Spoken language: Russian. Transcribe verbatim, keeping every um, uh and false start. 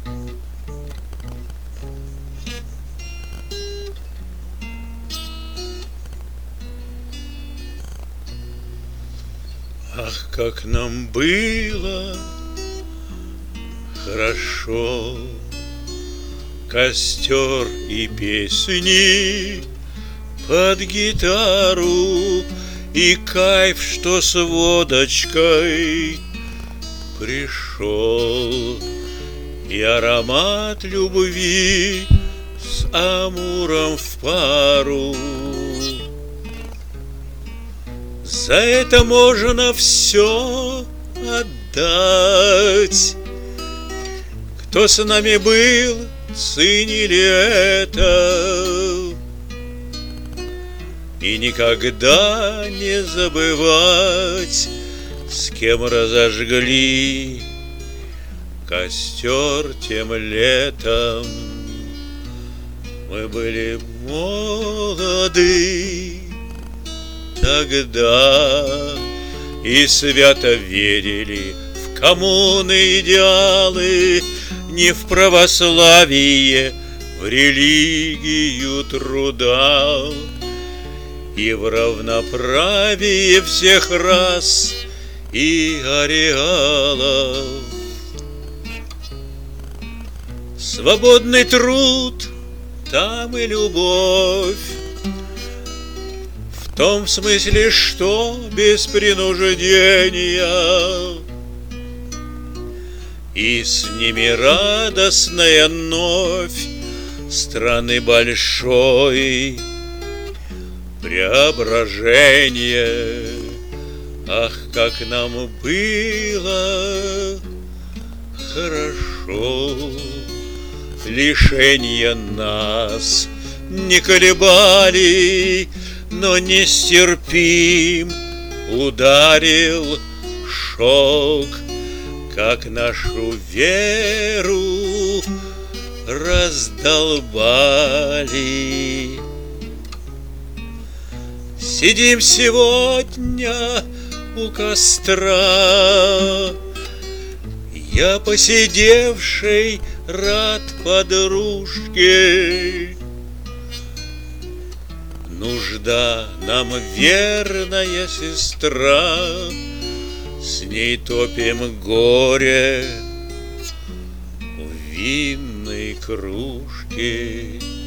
Ах, как нам было хорошо, костер и песни под гитару, и кайф, что с водочкой пришел, и аромат любви с амуром в пару. За это можно все отдать. Кто с нами был, ценили это. И никогда не забывать, с кем разожгли костер тем летом. Мы были молоды тогда и свято верили в коммуны идеалы, не в православие, в религию труда и в равноправие всех рас и ареалов. Свободный труд, там и любовь, в том смысле, что без принуждения, и с ними радостная новь страны большой преображение. Ах, как нам было хорошо, лишения нас не колебали, но нестерпим ударил шок, как нашу веру раздолбали. Сидим сегодня у костра, я посидевший рад подружке. Нужда нам верная сестра, с ней топим горе в винной кружке.